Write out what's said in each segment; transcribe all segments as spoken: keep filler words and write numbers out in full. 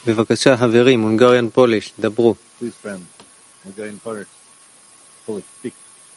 בבקשה, חברים, הונגריאן פוליש, דברו. Please, friends, Hungarian Polish, Polish, speak.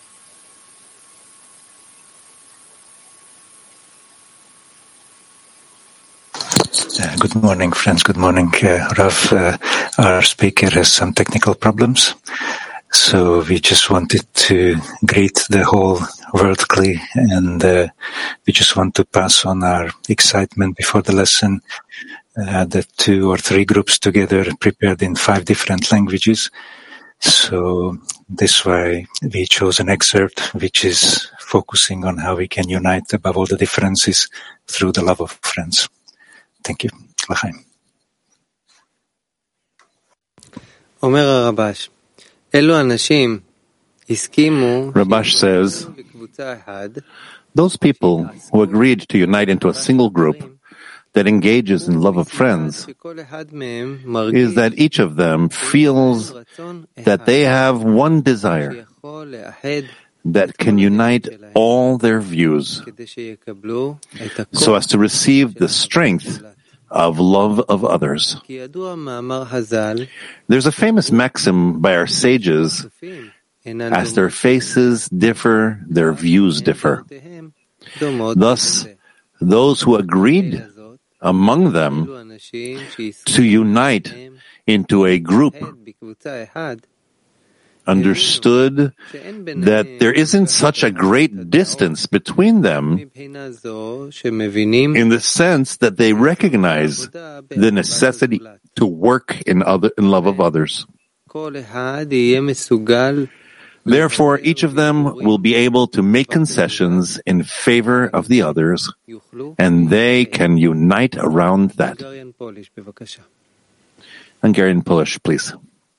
Uh, good morning, friends. Good morning, uh, Rav. Uh, our speaker has some technical problems, so we just wanted to greet the whole world, and uh, we just want to pass on our excitement before the lesson. Uh, the two or three groups together prepared in five different languages. So this why we chose an excerpt which is focusing on how we can unite above all the differences through the love of friends. Thank you. L'chaim. אומר הרבש, אלו אנשים הסכימו Rabash says, those people who agreed to unite into a single group that engages in love of friends is that each of them feels that they have one desire that can unite all their views so as to receive the strength of love of others. There's a famous maxim by our sages, as their faces differ, their views differ. Thus, those who agreed among them to unite into a group understood that there isn't such a great distance between them in the sense that they recognize the necessity to work in other in love of others. Therefore, each of them will be able to make concessions in favor of the others, and they can unite around that. Hungarian Polish, please.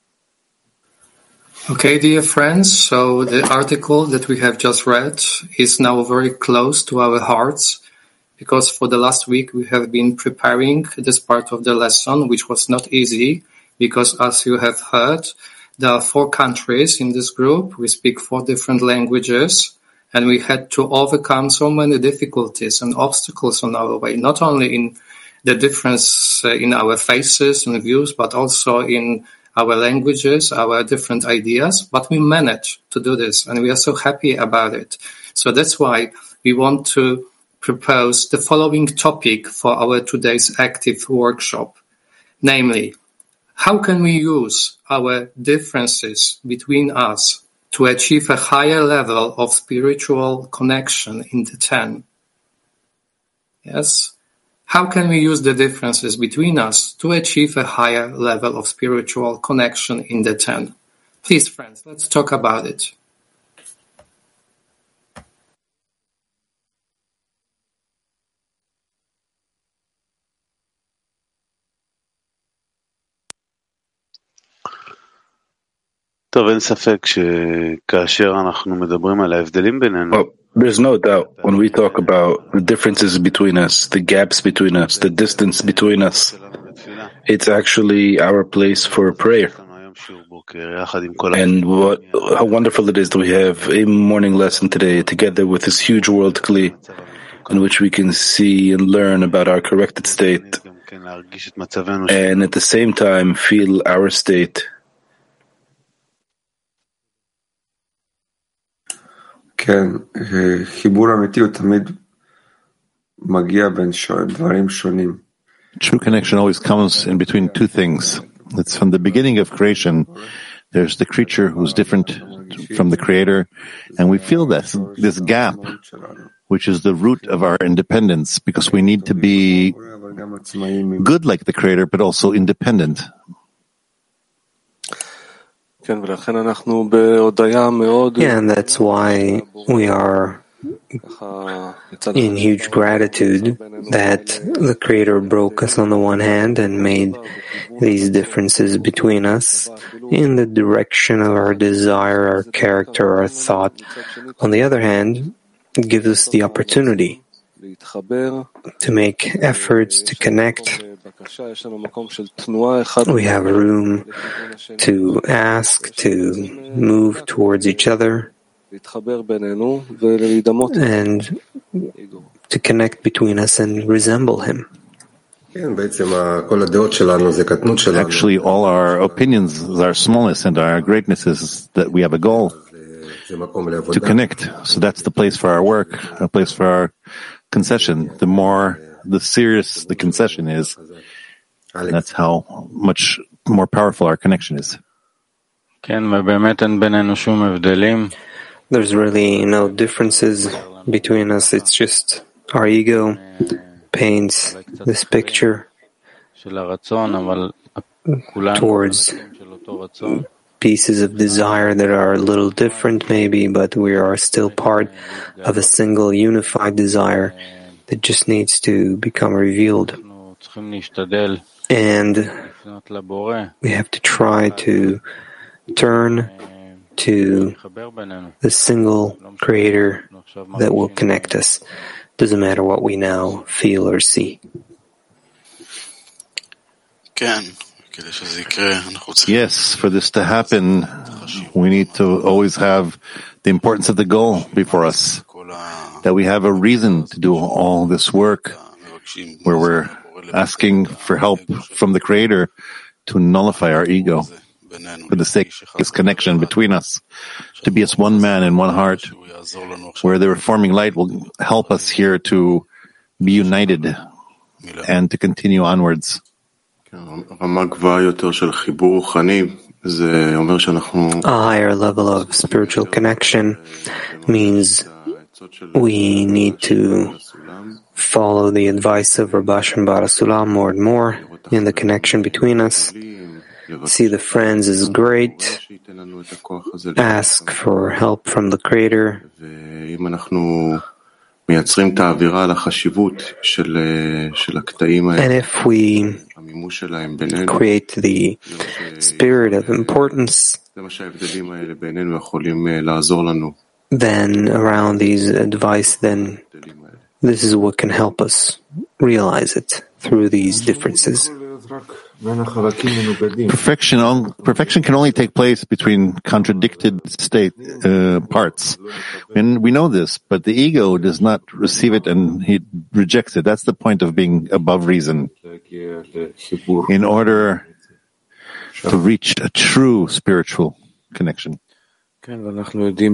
Okay, dear friends, so the article that we have just read is now very close to our hearts, because for the last week we have been preparing this part of the lesson, which was not easy, because as you have heard, there are four countries in this group. We speak four different languages, and we had to overcome so many difficulties and obstacles on our way, not only in the difference in our faces and views, but also in our languages, our different ideas. But we managed to do this, and we are so happy about it. So that's why we want to propose the following topic for our today's active workshop, namely, how can we use our differences between us to achieve a higher level of spiritual connection in the ten? Yes? How can we use the differences between us to achieve a higher level of spiritual connection in the ten? Please, friends, let's talk about it. טוב, אין ספק שכאשר אנחנו מדברים על ההבדלים בינינו, well, there's no doubt when we talk about the differences between us, the gaps between us, the distance between us, it's actually our place for prayer. And what, how wonderful it is that we have a morning lesson today together with this huge world Kli, in which we can see and learn about our corrected state, and at the same time feel our state. כן, חיבור אמיתי הוא תמיד מגיע בין דברים שונים. True connection always comes in between two things. It's from the beginning of creation. There's the creature who's different from the creator, and we feel this, this gap, which is the root of our independence, because we need to be good like the creator, but also independent. Yeah, and that's why we are in huge gratitude that the Creator broke us on the one hand and made these differences between us in the direction of our desire, our character, our thought. On the other hand, it gives us the opportunity to make efforts to connect. We have room to ask, to move towards each other, and to connect between us and resemble Him. Actually, all our opinions, our smallness and our greatness is that we have a goal to connect. So that's the place for our work, a place for our concession. The more, the serious the concession is, that's how much more powerful our connection is. There's really no differences between us. It's just our ego paints this picture towards pieces of desire that are a little different maybe, but we are still part of a single unified desire that just needs to become revealed. And we have to try to turn to the single creator that will connect us. Doesn't matter what we now feel or see. Yes, for this to happen, we need to always have the importance of the goal before us, that we have a reason to do all this work, where we're asking for help from the Creator to nullify our ego, for the sake of this connection between us, to be as one man and one heart, where the reforming light will help us here to be united and to continue onwards. A higher level of spiritual connection means we need to follow the advice of Rabbi Shem Bar Sulam more and more in the connection between us. See the friends is great. Ask for help from the Creator. And if we create the spirit of importance, then around these advice, then this is what can help us realize it through these differences. Perfection, perfection can only take place between contradicted state uh, parts, and we know this. But the ego does not receive it, and he rejects it. That's the point of being above reason. In order to reach a true spiritual connection. And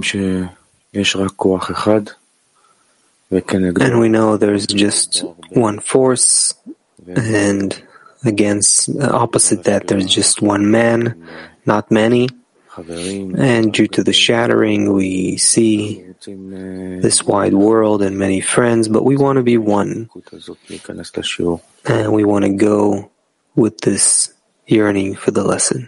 we know there's just one force, and against opposite that there's just one man, not many. And due to the shattering, we see this wide world and many friends, but we want to be one. And we want to go with this yearning for the lesson.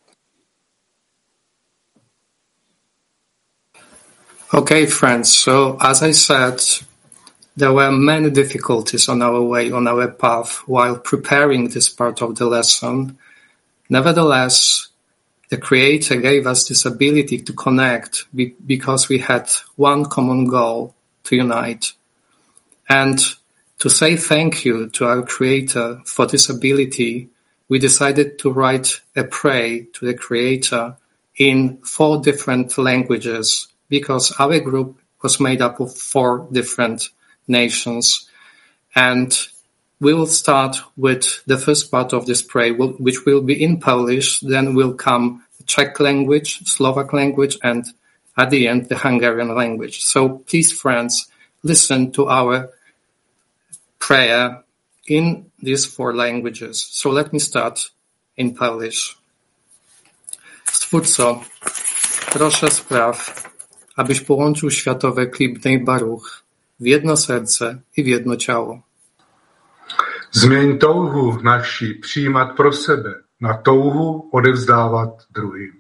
Okay, friends, so as I said, there were many difficulties on our way, on our path, while preparing this part of the lesson. Nevertheless, the Creator gave us this ability to connect be- because we had one common goal, to unite. And to say thank you to our Creator for this ability, we decided to write a prayer to the Creator in four different languages, because our group was made up of four different nations. And we will start with the first part of this prayer, which will be in Polish, then will come the Czech language, Slovak language, and at the end, the Hungarian language. So please, friends, listen to our prayer in these four languages. So let me start in Polish. Stwórco, proszę spraw, abyś połączył światowe Klibnej Baruch w jedno serce i w jedno ciało. Změň touhu naši přijímat pro sebe na touhu odevzdávat druhým.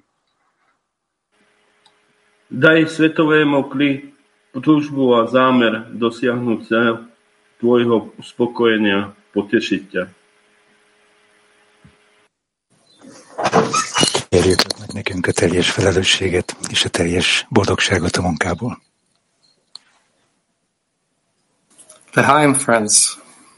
Daj svetovému kli túžbu a zámer dosiahnuť cieľ tvojho uspokojenia, potešiť ťa. Kérjük meg nekünk a teljes felelősséget és a teljes boldogságot a munkából. L'chaim, friends.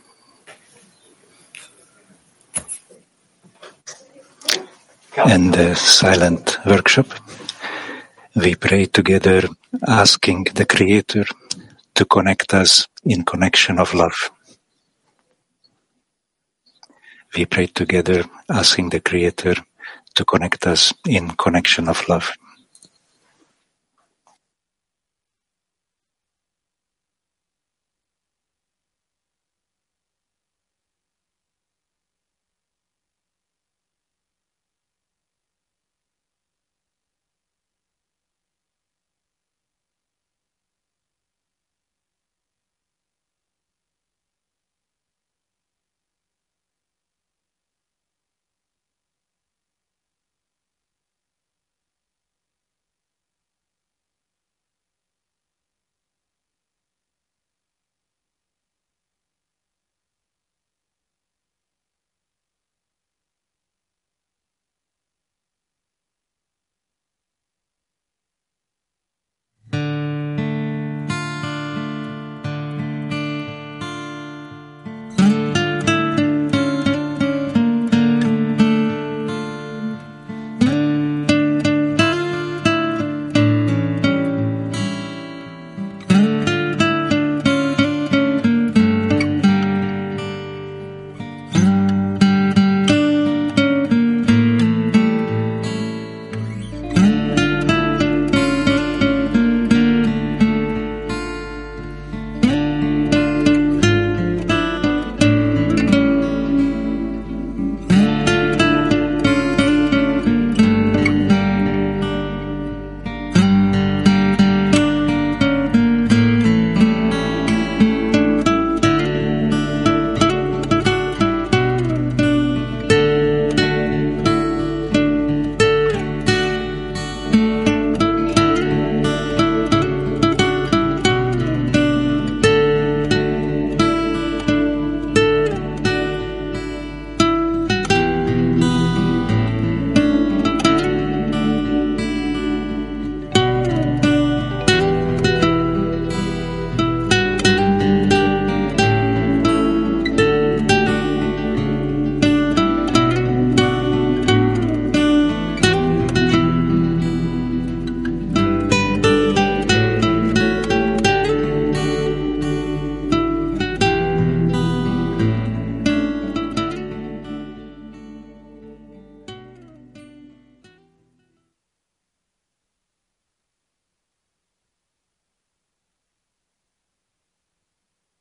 And the silent workshop, we pray together, asking the Creator to connect us in connection of love. we prayed together, asking the Creator to connect us in connection of love.